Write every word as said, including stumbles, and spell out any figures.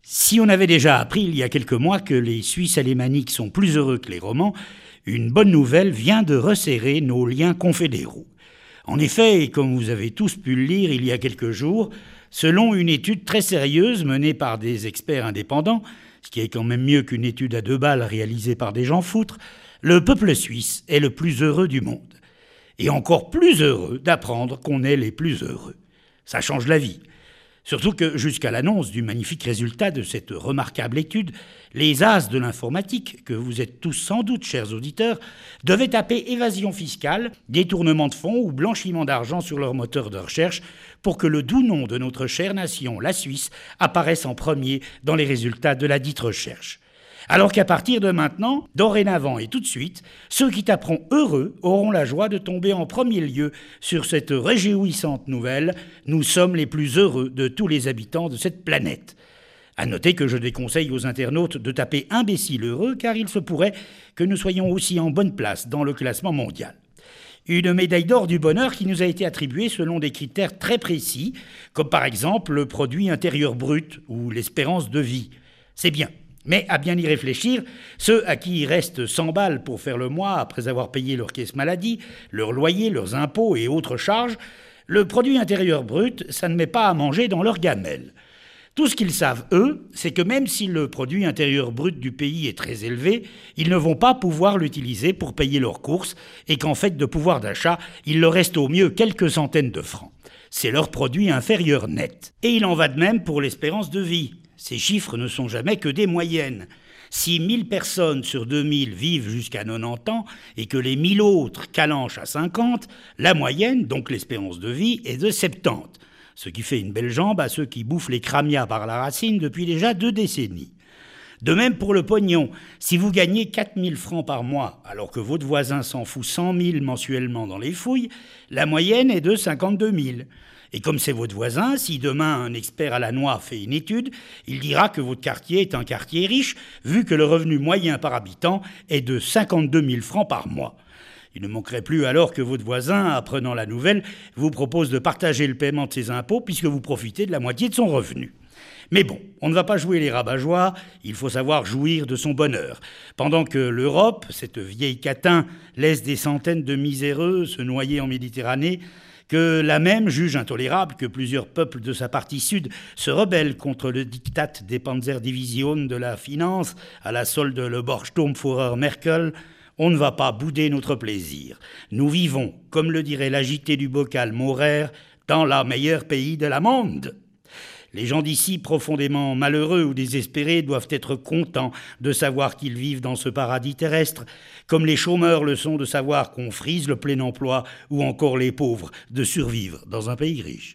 Si on avait déjà appris il y a quelques mois que les Suisses alémaniques sont plus heureux que les Romans, une bonne nouvelle vient de resserrer nos liens confédéraux. En effet, et comme vous avez tous pu le lire il y a quelques jours, selon une étude très sérieuse menée par des experts indépendants, ce qui est quand même mieux qu'une étude à deux balles réalisée par des gens foutres, le peuple suisse est le plus heureux du monde. Et encore plus heureux d'apprendre qu'on est les plus heureux. Ça change la vie. Surtout que, jusqu'à l'annonce du magnifique résultat de cette remarquable étude, les as de l'informatique, que vous êtes tous sans doute, chers auditeurs, devaient taper évasion fiscale, détournement de fonds ou blanchiment d'argent sur leur moteur de recherche pour que le doux nom de notre chère nation, la Suisse, apparaisse en premier dans les résultats de la dite recherche. Alors qu'à partir de maintenant, dorénavant et tout de suite, ceux qui taperont heureux auront la joie de tomber en premier lieu sur cette réjouissante nouvelle. Nous sommes les plus heureux de tous les habitants de cette planète. À noter que je déconseille aux internautes de taper imbécile heureux, car il se pourrait que nous soyons aussi en bonne place dans le classement mondial. Une médaille d'or du bonheur qui nous a été attribuée selon des critères très précis, comme par exemple le produit intérieur brut ou l'espérance de vie. C'est bien. Mais à bien y réfléchir, ceux à qui il reste cent balles pour faire le mois après avoir payé leur caisse maladie, leur loyer, leurs impôts et autres charges, le produit intérieur brut, ça ne met pas à manger dans leur gamelle. Tout ce qu'ils savent, eux, c'est que même si le produit intérieur brut du pays est très élevé, ils ne vont pas pouvoir l'utiliser pour payer leurs courses et qu'en fait de pouvoir d'achat, il leur reste au mieux quelques centaines de francs. C'est leur produit inférieur net. Et il en va de même pour l'espérance de vie. Ces chiffres ne sont jamais que des moyennes. Si mille personnes sur deux mille vivent jusqu'à quatre-vingt-dix ans et que les mille autres calanchent à cinquante, la moyenne, donc l'espérance de vie, est de soixante-dix, ce qui fait une belle jambe à ceux qui bouffent les cramias par la racine depuis déjà deux décennies. De même pour le pognon, si vous gagnez quatre mille francs par mois alors que votre voisin s'en fout cent mille mensuellement dans les fouilles, la moyenne est de cinquante-deux mille. Et comme c'est votre voisin, si demain un expert à la noix fait une étude, il dira que votre quartier est un quartier riche, vu que le revenu moyen par habitant est de cinquante-deux mille francs par mois. Il ne manquerait plus alors que votre voisin, apprenant la nouvelle, vous propose de partager le paiement de ses impôts puisque vous profitez de la moitié de son revenu. Mais bon, on ne va pas jouer les rabat-joie, il faut savoir jouir de son bonheur. Pendant que l'Europe, cette vieille catin, laisse des centaines de miséreux se noyer en Méditerranée, que la même juge intolérable que plusieurs peuples de sa partie sud se rebellent contre le diktat des Panzerdivisionen de la finance à la solde de le Borchsturmführer Merkel, on ne va pas bouder notre plaisir. Nous vivons, comme le dirait l'agité du bocal Maurer, dans le meilleur pays de la monde. Les gens d'ici, profondément malheureux ou désespérés, doivent être contents de savoir qu'ils vivent dans ce paradis terrestre, comme les chômeurs le sont de savoir qu'on frise le plein emploi ou encore les pauvres de survivre dans un pays riche.